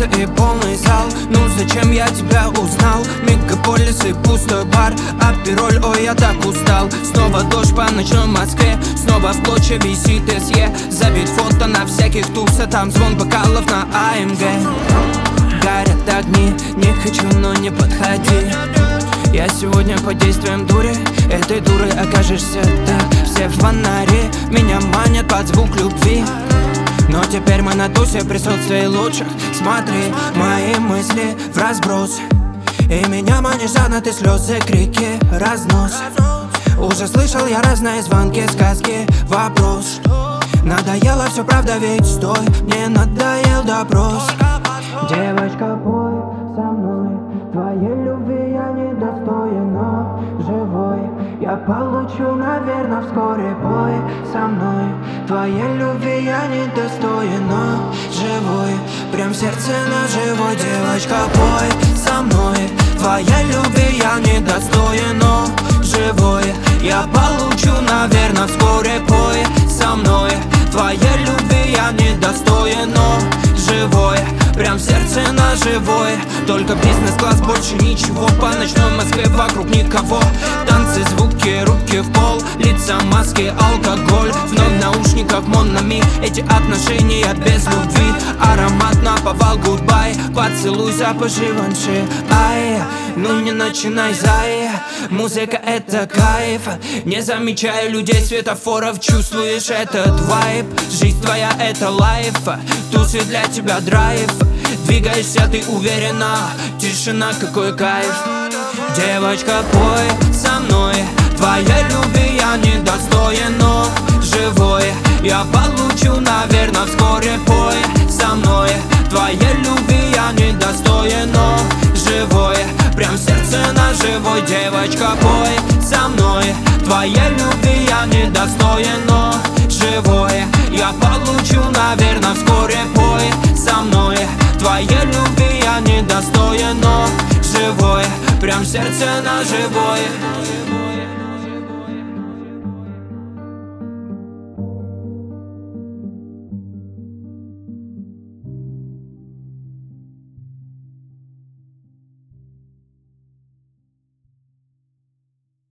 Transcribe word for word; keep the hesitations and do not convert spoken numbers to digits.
место и полный зал. Ну зачем я тебя узнал? Мегаполис и пустой бар, апероль, ой, я так устал. Снова дождь по ночной Москве, снова в плотче висит СЕ. Забит фото на всяких тусах, там звон бокалов на АМГ. Горят огни, не хочу, но не подходи. Я сегодня под действием дури, этой дурой окажешься ты. Все в фонари меня манят под звук любви, но теперь мы на тусе в присутствии лучших. Смотри, мои мысли в разброс, и меня манишь жадно ты, слезы, крики, разнос. Уже слышал я разные звонки, сказки, вопрос: надоело все, правда ведь, стой, мне надоел допрос. Девочка, пой со мной, твоей любви я недостоин, но живой я получу, наверное, вскоре. Пой со мной, твоей любви я недостоин, но живой, прям в сердце на живой. Девочка, пой со мной, твоей любви я недостоин, но живой я получу, наверное, вскоре. Пой со мной, твоей любви я недостоин, но живой, прям в сердце на живой. Только бизнес-класс, больше ничего. По ночной Москве вокруг никого. Танцы, звуки, руки в пол, лица, маски, алкоголь. Вновь в наушниках Монами, эти отношения без любви. Аромат наповал, гудбай, поцелуй, запах Живанши. Ай, ну не начинай, зай, музыка это кайф. Не замечая людей, светофоров, чувствуешь этот вайб. Жизнь твоя это лайф, тусы для тебя драйв. Двигаешься ты уверенно, тишина, какой кайф. Девочка, пой со мной, твоей любви я недостоин, но живой я получу, наверное, вскоре. Пой со мной, твоей любви я недостоин, но живой, прям в сердце на живой. Девочка, пой со мной, твоей любви я недостоин, но живой я получу, наверное, вскоре. Пой со мной, твоей любви я недостоин, но живой, прям в сердце на живой.